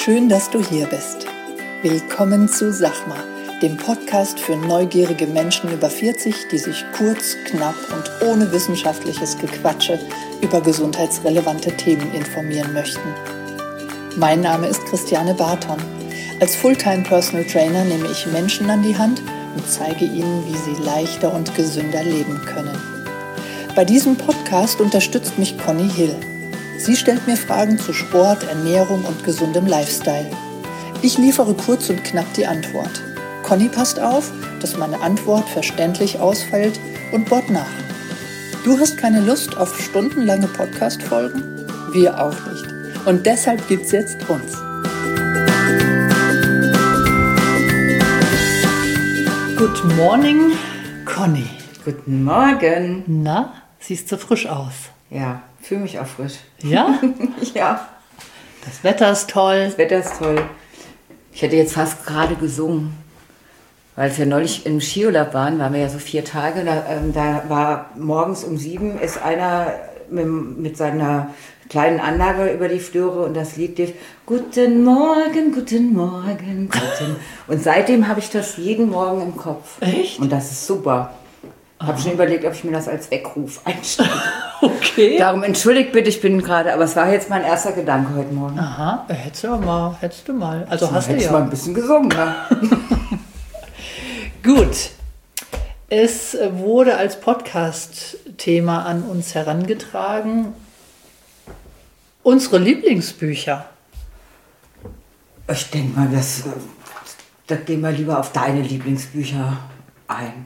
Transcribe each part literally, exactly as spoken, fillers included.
Schön, dass du hier bist. Willkommen zu Sachma, dem Podcast für neugierige Menschen über vierzig, die sich kurz, knapp und ohne wissenschaftliches Gequatsche über gesundheitsrelevante Themen informieren möchten. Mein Name ist Christiane Barton. Als Fulltime Personal Trainer nehme ich Menschen an die Hand und zeige ihnen, wie sie leichter und gesünder leben können. Bei diesem Podcast unterstützt mich Conny Hill. Sie stellt mir Fragen zu Sport, Ernährung und gesundem Lifestyle. Ich liefere kurz und knapp die Antwort. Conny passt auf, dass meine Antwort verständlich ausfällt und bohrt nach. Du hast keine Lust auf stundenlange Podcast-Folgen? Wir auch nicht. Und deshalb gibt's jetzt uns. Good morning, Conny. Guten Morgen. Na, siehst du frisch aus? Ja, fühle mich auch frisch. Ja? Ja. Das Wetter ist toll. Das Wetter ist toll. Ich hätte jetzt fast gerade gesungen, weil wir neulich im Skiurlaub waren, waren wir ja so vier Tage. Da, ähm, da war morgens um sieben ist einer mit, mit seiner kleinen Anlage über die Flure und das Lied lief Guten Morgen, guten Morgen, guten. Und seitdem habe ich das jeden Morgen im Kopf. Echt? Und das ist super. Ich habe schon überlegt, ob ich mir das als Weckruf einstelle. Okay. Darum entschuldigt bitte, ich bin gerade, aber es war jetzt mein erster Gedanke heute Morgen. Aha, hättest du mal, hättest du mal. Also So, hast du hätte ja. ich mal ein bisschen gesungen. Ne? Gut. Es wurde als Podcast-Thema an uns herangetragen. Unsere Lieblingsbücher. Ich denke mal, das, da gehen wir lieber auf deine Lieblingsbücher ein.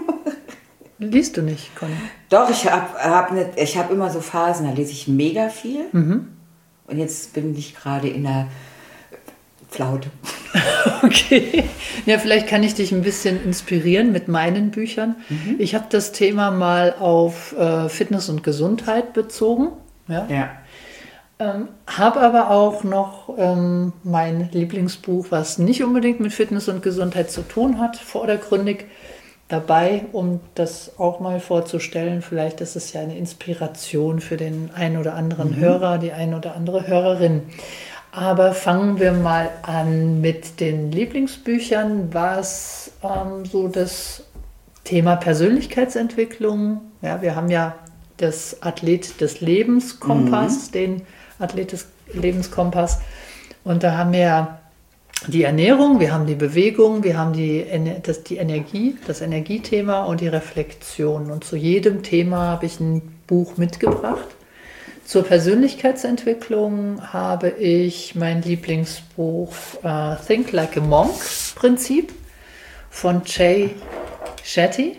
Liest du nicht, Conny? Doch, ich habe hab ne, ich hab immer so Phasen, da lese ich mega viel. Mhm. Und jetzt bin ich gerade in der Flaute. Okay. Ja, vielleicht kann ich dich ein bisschen inspirieren mit meinen Büchern. Mhm. Ich habe das Thema mal auf äh, Fitness und Gesundheit bezogen. Ja. Ja. Ähm, habe aber auch noch ähm, mein Lieblingsbuch, was nicht unbedingt mit Fitness und Gesundheit zu tun hat, vordergründig dabei, um das auch mal vorzustellen. Vielleicht ist es ja eine Inspiration für den einen oder anderen mhm. Hörer, die eine oder andere Hörerin. Aber fangen wir mal an mit den Lieblingsbüchern, was ähm, so das Thema Persönlichkeitsentwicklung, ja, wir haben ja das Athlet des Lebenskompass, mhm. den Athlet des Lebenskompass, und da haben wir die Ernährung, wir haben die Bewegung, wir haben die, das, die Energie, das Energiethema und die Reflexion. Und zu jedem Thema habe ich ein Buch mitgebracht. Zur Persönlichkeitsentwicklung habe ich mein Lieblingsbuch uh, Think Like a Monk Prinzip von Jay Shetty.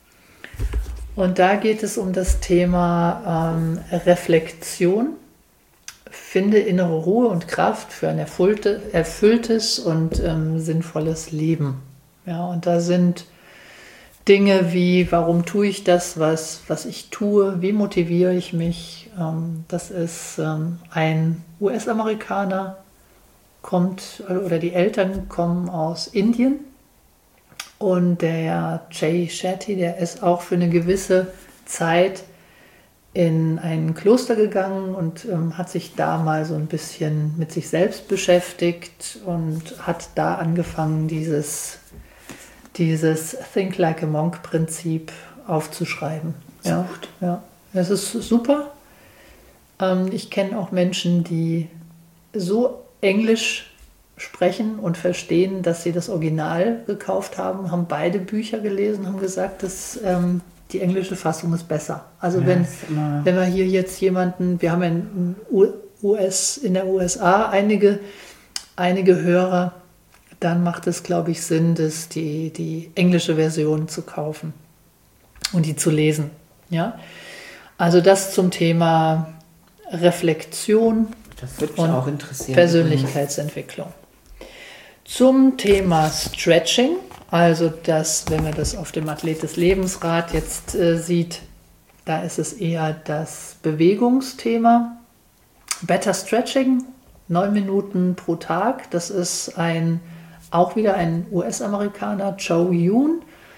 Und da geht es um das Thema ähm, Reflexion. Finde innere Ruhe und Kraft für ein erfüllte, erfülltes und ähm, sinnvolles Leben. Ja, und da sind Dinge wie, warum tue ich das, was, was ich tue, wie motiviere ich mich. Ähm, das ist ähm, ein U S-Amerikaner, kommt, oder die Eltern kommen aus Indien. Und der Jay Shetty, der ist auch für eine gewisse Zeit in ein Kloster gegangen und ähm, hat sich da mal so ein bisschen mit sich selbst beschäftigt und hat da angefangen, dieses, dieses Think Like a Monk Prinzip aufzuschreiben. Ja, ja, das ist super. Ähm, ich kenne auch Menschen, die so Englisch sprechen und verstehen, dass sie das Original gekauft haben, haben beide Bücher gelesen, haben gesagt, dass ähm, die englische Fassung ist besser. Also ja, wenn, wenn wir hier jetzt jemanden, wir haben ja in, U S, in der U S A einige, einige Hörer, dann macht es, glaube ich, Sinn, das die, die englische Version zu kaufen und die zu lesen. Ja? Also das zum Thema Reflexion das würde mich und auch interessieren. Persönlichkeitsentwicklung. Zum Thema Stretching, also das, wenn man das auf dem Athlet des Lebensrad jetzt äh, sieht, da ist es eher das Bewegungsthema. Better Stretching, neun Minuten pro Tag. Das ist ein, auch wieder ein U S-Amerikaner, Joe Yoon.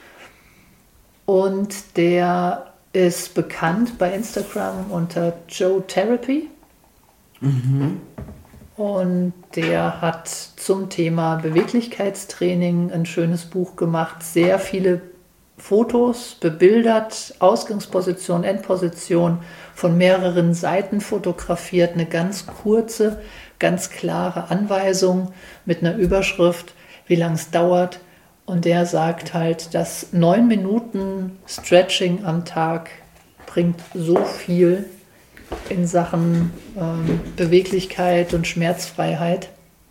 Und der ist bekannt bei Instagram unter Joe Therapy. Mhm. Und der hat zum Thema Beweglichkeitstraining ein schönes Buch gemacht. Sehr viele Fotos, bebildert, Ausgangsposition, Endposition, von mehreren Seiten fotografiert. Eine ganz kurze, ganz klare Anweisung mit einer Überschrift, wie lange es dauert. Und der sagt halt, dass neun Minuten Stretching am Tag bringt so viel in Sachen ähm, Beweglichkeit und Schmerzfreiheit.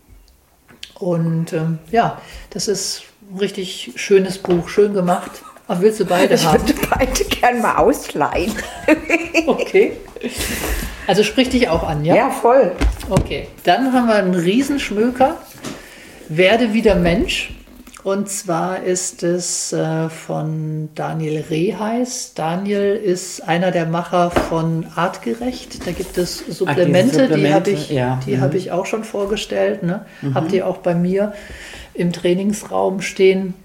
Und ähm, ja, das ist ein richtig schönes Buch, schön gemacht. Aber willst du beide ich haben? Ich würde beide gerne mal ausleihen. Okay. Also sprich dich auch an, ja? Ja, voll. Okay, dann haben wir einen Riesenschmöker. Werde wieder Mensch. Und zwar ist es äh, von Daniel Reheis. Daniel ist einer der Macher von Artgerecht. Da gibt es Supplemente, Ach, die habe ich, ja. die mhm. hab ich auch schon vorgestellt. Ne? Mhm. Habt ihr auch bei mir im Trainingsraum stehen.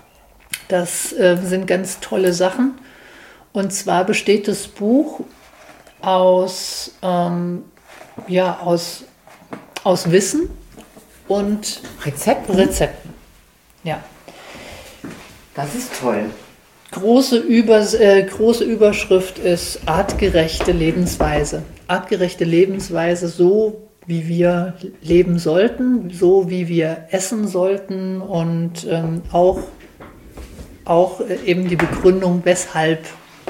Das äh, sind ganz tolle Sachen. Und zwar besteht das Buch aus, ähm, ja, aus, aus Wissen und Rezepten. Rezepten. Ja. Das ist toll. Große, Übers äh, große Überschrift ist artgerechte Lebensweise. Artgerechte Lebensweise, so wie wir leben sollten, so wie wir essen sollten und ähm, auch, auch äh, eben die Begründung, weshalb.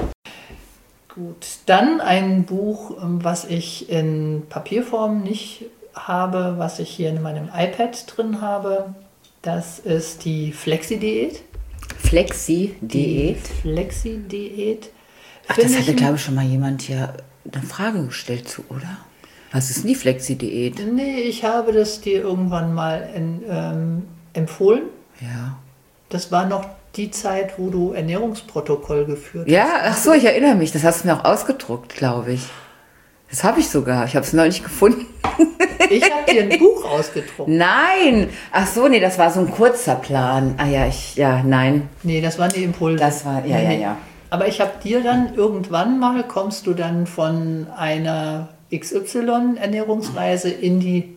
Gut, dann ein Buch, was ich in Papierform nicht habe, was ich hier in meinem iPad drin habe. Das ist die Flexi-Diät. Flexi-Diät? Flexi-Diät. Ach, das hatte, glaube ich, schon mal jemand hier eine Frage gestellt zu, oder? Was ist denn die Flexi-Diät? Nee, ich habe das dir irgendwann mal in, ähm, empfohlen. Ja. Das war noch die Zeit, wo du Ernährungsprotokoll geführt ja, hast. Ja, ach so, ich erinnere mich. Das hast du mir auch ausgedruckt, glaube ich. Das habe ich sogar. Ich habe es neulich gefunden. Ich habe dir ein Buch ausgedruckt. Nein. Ach so, nee, das war so ein kurzer Plan. Ah ja, ich, ja, nein. Nee, das waren die Impulse. Das war, ja, nee, ja, nee. ja. Aber ich habe dir dann irgendwann mal, kommst du dann von einer X Y-Ernährungsweise in die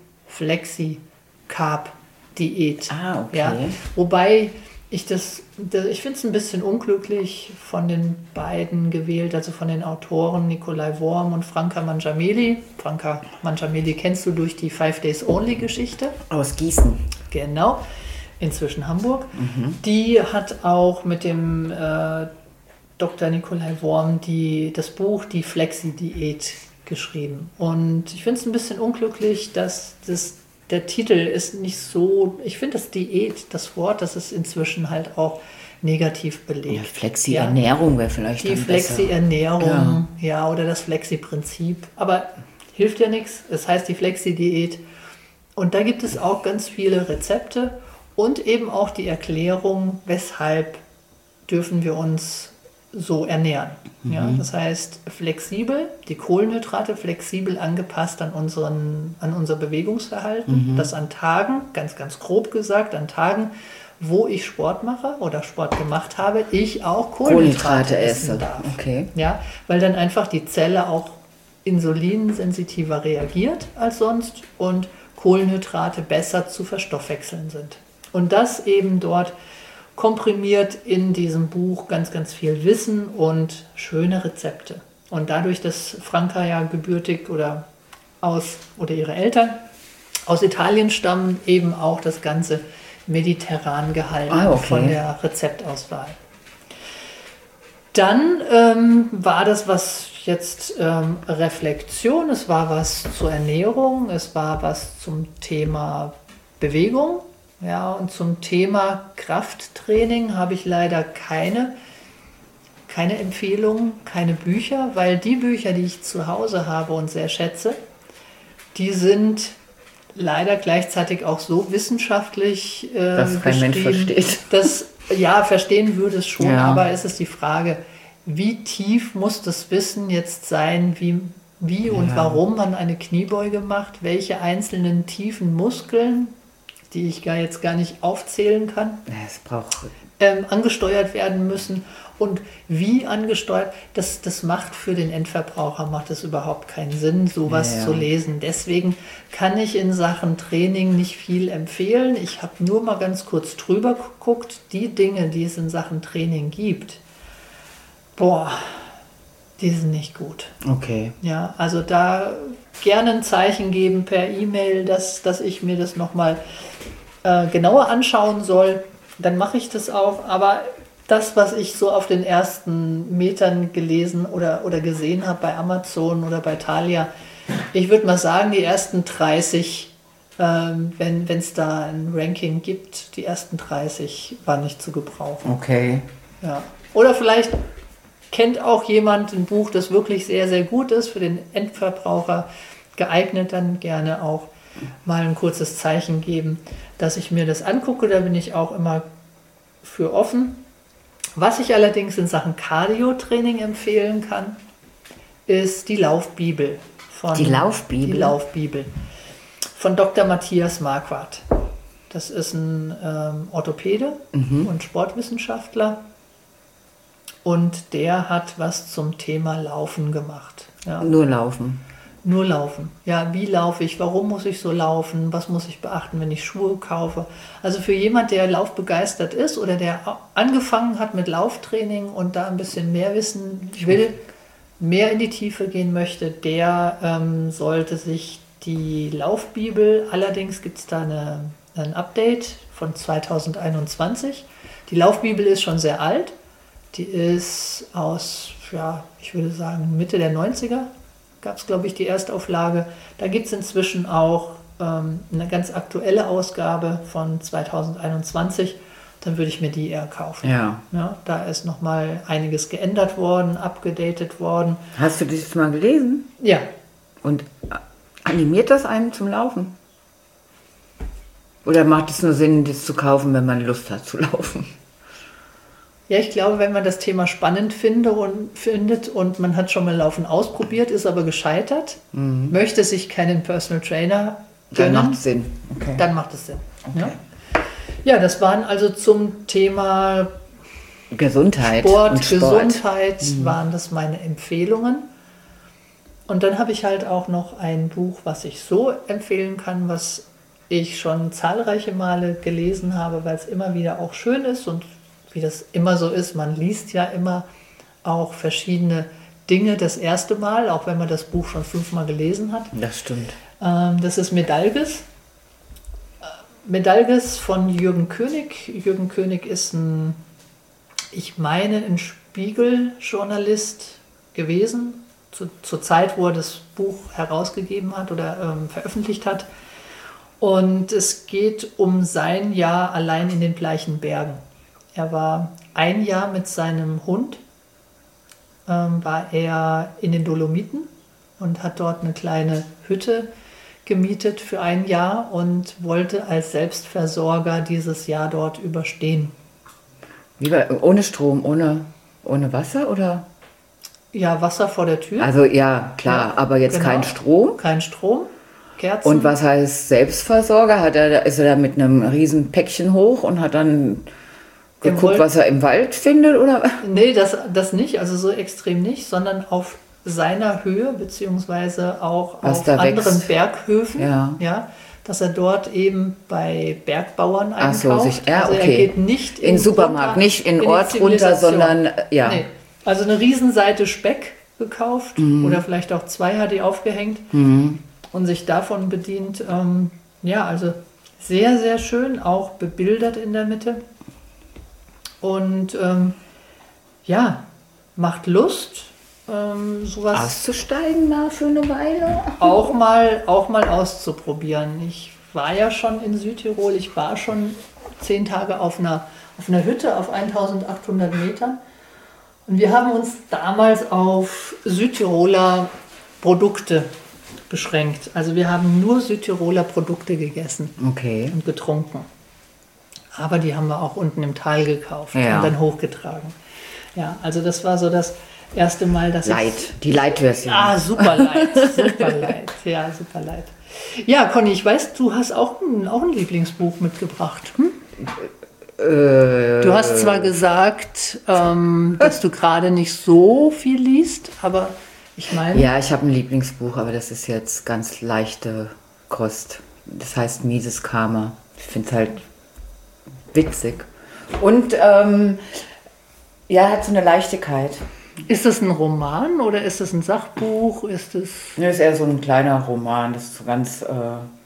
Flexi-Carb-Diät. Ah, okay. Ja, wobei ich das, ich finde es ein bisschen unglücklich von den beiden gewählt, also von den Autoren Nikolai Worm und Franka Mangiameli. Franka Mangiameli kennst du durch die Five Days Only Geschichte. Aus Gießen. Genau, inzwischen Hamburg. Mhm. Die hat auch mit dem äh, Doktor Nikolai Worm die, das Buch Die Flexi-Diät geschrieben. Und ich finde es ein bisschen unglücklich, dass das der Titel ist nicht so, ich finde das Diät, das Wort, das ist inzwischen halt auch negativ belegt. Ja, Flexi-Ernährung ja. wäre vielleicht Die Flexi-Ernährung, ja. ja, oder das Flexi-Prinzip. Aber hilft ja nichts, es heißt die Flexi-Diät. Und da gibt es auch ganz viele Rezepte und eben auch die Erklärung, weshalb dürfen wir uns so ernähren. Mhm. Ja, das heißt flexibel, die Kohlenhydrate flexibel angepasst an, unseren, an unser Bewegungsverhalten. Mhm. Das an Tagen, ganz, ganz grob gesagt, an Tagen, wo ich Sport mache oder Sport gemacht habe, ich auch Kohlenhydrate, Kohlenhydrate essen esse. darf. Okay. Ja, weil dann einfach die Zelle auch insulinsensitiver reagiert als sonst und Kohlenhydrate besser zu verstoffwechseln sind. Und das eben dort komprimiert in diesem Buch ganz, ganz viel Wissen und schöne Rezepte. Und dadurch, dass Franka ja gebürtig oder aus, oder ihre Eltern aus Italien stammen, eben auch das Ganze mediterran gehalten ah, okay. von der Rezeptauswahl. Dann ähm, war das was jetzt ähm, Reflexion, es war was zur Ernährung, es war was zum Thema Bewegung. Ja, und zum Thema Krafttraining habe ich leider keine, keine Empfehlungen, keine Bücher, weil die Bücher, die ich zu Hause habe und sehr schätze, die sind leider gleichzeitig auch so wissenschaftlich äh, dass kein Mensch versteht. Dass, ja, verstehen würde es schon, ja. aber es ist die Frage, wie tief muss das Wissen jetzt sein, wie, wie und ja. warum man eine Kniebeuge macht, welche einzelnen tiefen Muskeln die ich gar jetzt gar nicht aufzählen kann, Es braucht ähm, angesteuert werden müssen. Und wie angesteuert, das, das macht für den Endverbraucher macht es überhaupt keinen Sinn, sowas Ja, ja. zu lesen. Deswegen kann ich in Sachen Training nicht viel empfehlen. Ich habe nur mal ganz kurz drüber geguckt, die Dinge, die es in Sachen Training gibt, boah, die sind nicht gut. okay. Ja, also da gerne ein Zeichen geben per E-Mail, dass, dass ich mir das nochmal äh, genauer anschauen soll. Dann mache ich das auch. Aber das, was ich so auf den ersten Metern gelesen oder, oder gesehen habe bei Amazon oder bei Thalia, ich würde mal sagen, die ersten dreißig, ähm, wenn es da ein Ranking gibt, die ersten dreißig waren nicht zu gebrauchen. Okay. Ja. Oder vielleicht kennt auch jemand ein Buch, das wirklich sehr, sehr gut ist, für den Endverbraucher geeignet, dann gerne auch mal ein kurzes Zeichen geben, dass ich mir das angucke. Da bin ich auch immer für offen. Was ich allerdings in Sachen Cardio-Training empfehlen kann, ist die Laufbibel. Von, Die Laufbibel? Die Laufbibel von Doktor Matthias Marquardt. Das ist ein ähm, Orthopäde und Sportwissenschaftler. Und der hat was zum Thema Laufen gemacht. Ja. Nur laufen. Nur laufen. Ja, wie laufe ich? Warum muss ich so laufen? Was muss ich beachten, wenn ich Schuhe kaufe? Also für jemand, der laufbegeistert ist oder der angefangen hat mit Lauftraining und da ein bisschen mehr wissen will, mehr in die Tiefe gehen möchte, der ähm, sollte sich die Laufbibel, allerdings gibt es da eine, ein Update von zweitausendeinundzwanzig. Die Laufbibel ist schon sehr alt. Die ist aus, ja, ich würde sagen, Mitte der neunziger. Gab es, glaube ich, die Erstauflage. Da gibt es inzwischen auch ähm, eine ganz aktuelle Ausgabe von zweitausendeinundzwanzig. Dann würde ich mir die eher kaufen. Ja. Ja, da ist nochmal einiges geändert worden, abgedatet worden. Hast du das mal gelesen? Ja, Und animiert das einen zum Laufen? Oder macht es nur Sinn, das zu kaufen, wenn man Lust hat zu laufen? ja, ich glaube, wenn man das Thema spannend finde und, findet und man hat schon mal Laufen ausprobiert, ist aber gescheitert, Mhm. möchte sich keinen Personal Trainer Dann gönnen, macht es Sinn. Okay. dann macht es Sinn. Okay. Ja. ja, das waren also zum Thema Gesundheit. Sport, und Sport. Gesundheit waren das meine Empfehlungen. Und dann habe ich halt auch noch ein Buch, was ich so empfehlen kann, was ich schon zahlreiche Male gelesen habe, weil es immer wieder auch schön ist und wie das immer so ist, man liest ja immer auch verschiedene Dinge das erste Mal, auch wenn man das Buch schon fünfmal gelesen hat. Das stimmt. Ähm, das ist Medalges. Medalges von Jürgen König. Jürgen König ist ein, ich meine, ein Spiegel-Journalist gewesen, zu, zur Zeit, wo er das Buch herausgegeben hat oder ähm, veröffentlicht hat. Und es geht um sein Jahr allein in den Bleichen Bergen. Er war ein Jahr mit seinem Hund, ähm, war er in den Dolomiten und hat dort eine kleine Hütte gemietet für ein Jahr und wollte als Selbstversorger dieses Jahr dort überstehen. Wie bei, ohne Strom, ohne, ohne Wasser oder? Ja, Wasser vor der Tür. Also ja, klar, Ja, aber jetzt genau. kein Strom. Kein Strom, Kerzen. Und was heißt Selbstversorger? Hat er, ist er da mit einem riesen Päckchen hoch und hat dann Im geguckt, Woll- was er im Wald findet? Oder? Nee, das, das nicht, also so extrem nicht, sondern auf seiner Höhe, beziehungsweise auch Was auf da anderen wächst. Berghöfen, Ja. ja, dass er dort eben bei Bergbauern Ach so, einkauft. sich- ja, also er okay. geht nicht In den Supermarkt, runter nicht in die Ort runter, Zivilisation. sondern äh, ja. Nee. Also eine Riesenseite Speck gekauft oder vielleicht auch zwei hat die aufgehängt Mhm. und sich davon bedient. Ähm, ja, also sehr, sehr schön, auch bebildert in der Mitte. Und ähm, ja, macht Lust, ähm, sowas Auszusteigen mal für eine Weile? auch mal, auch mal auszuprobieren. Ich war ja schon in Südtirol, ich war schon zehn Tage auf einer, auf einer Hütte auf eintausendachthundert Metern. Und wir haben uns damals auf Südtiroler Produkte beschränkt. Also wir haben nur Südtiroler Produkte gegessen Okay. und getrunken. Aber die haben wir auch unten im Tal gekauft Ja. und dann hochgetragen. Ja, also das war so das erste Mal, dass Light, ich... die Light-Version. Ah, super light, super light. Ja, super light. Ja, Conny, ich weiß, du hast auch ein, auch ein Lieblingsbuch mitgebracht. Hm? Äh, Du hast zwar gesagt, ähm, dass du gerade nicht so viel liest, aber ich meine... Ja, ich habe ein Lieblingsbuch, aber das ist jetzt ganz leichte Kost. Das heißt Mieses Karma. Ich finde es halt witzig. Und ähm, ja, hat so eine Leichtigkeit. Ist das ein Roman oder ist das ein Sachbuch? Ist das... Das ist eher so ein kleiner Roman, das ist so ganz, äh,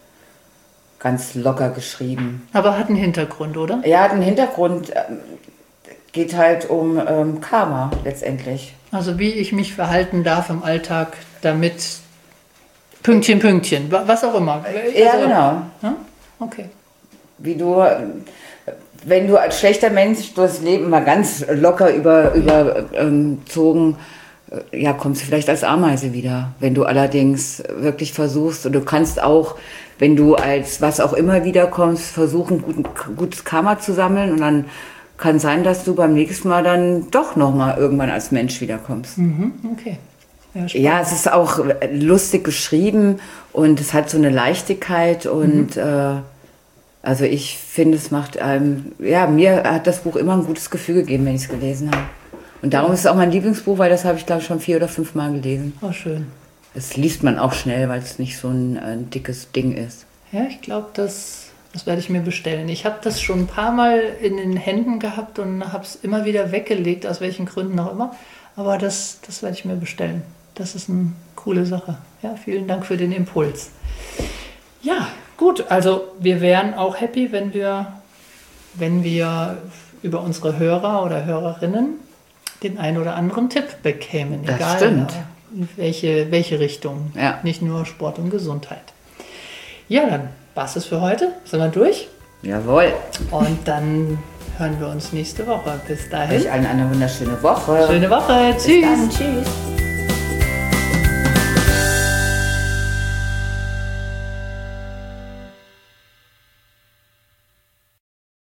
ganz locker geschrieben. Aber hat einen Hintergrund, oder? Ja, hat einen Hintergrund, äh, geht halt um ähm, Karma letztendlich. Also wie ich mich verhalten darf im Alltag, damit Pünktchen, Pünktchen, wa- was auch immer. Ja, Also- genau. Ja? Okay. Wie du, äh, wenn du als schlechter Mensch durchs Leben mal ganz locker über, überzogen, äh, ja, kommst du vielleicht als Ameise wieder. Wenn du allerdings wirklich versuchst, und du kannst auch, wenn du als was auch immer wiederkommst, versuchen, guten, gutes Karma zu sammeln, und dann kann sein, dass du beim nächsten Mal dann doch nochmal irgendwann als Mensch wiederkommst. Mhm, okay. Ja, spannend. Ja, es ist auch lustig geschrieben und es hat so eine Leichtigkeit und mhm. äh, also ich finde, es macht einem, ja, mir hat das Buch immer ein gutes Gefühl gegeben, wenn ich es gelesen habe. Und darum ist es auch mein Lieblingsbuch, weil das habe ich, glaube ich, schon vier oder fünf Mal gelesen. Oh, schön. Das liest man auch schnell, weil es nicht so ein, ein dickes Ding ist. Ja, ich glaube, das, das werde ich mir bestellen. Ich habe das schon ein paar Mal in den Händen gehabt und habe es immer wieder weggelegt, aus welchen Gründen auch immer. Aber das, das werde ich mir bestellen. Das ist eine coole Sache. Ja, vielen Dank für den Impuls. Ja, gut. Also wir wären auch happy, wenn wir, wenn wir über unsere Hörer oder Hörerinnen den einen oder anderen Tipp bekämen. Das Egal, stimmt. in welche, welche Richtung. Ja. Nicht nur Sport und Gesundheit. Ja, dann war es für heute. Sind wir durch? Jawohl. Und dann hören wir uns nächste Woche. Bis dahin. Euch allen eine wunderschöne Woche. Schöne Woche. Bis Tschüss. dann. Tschüss.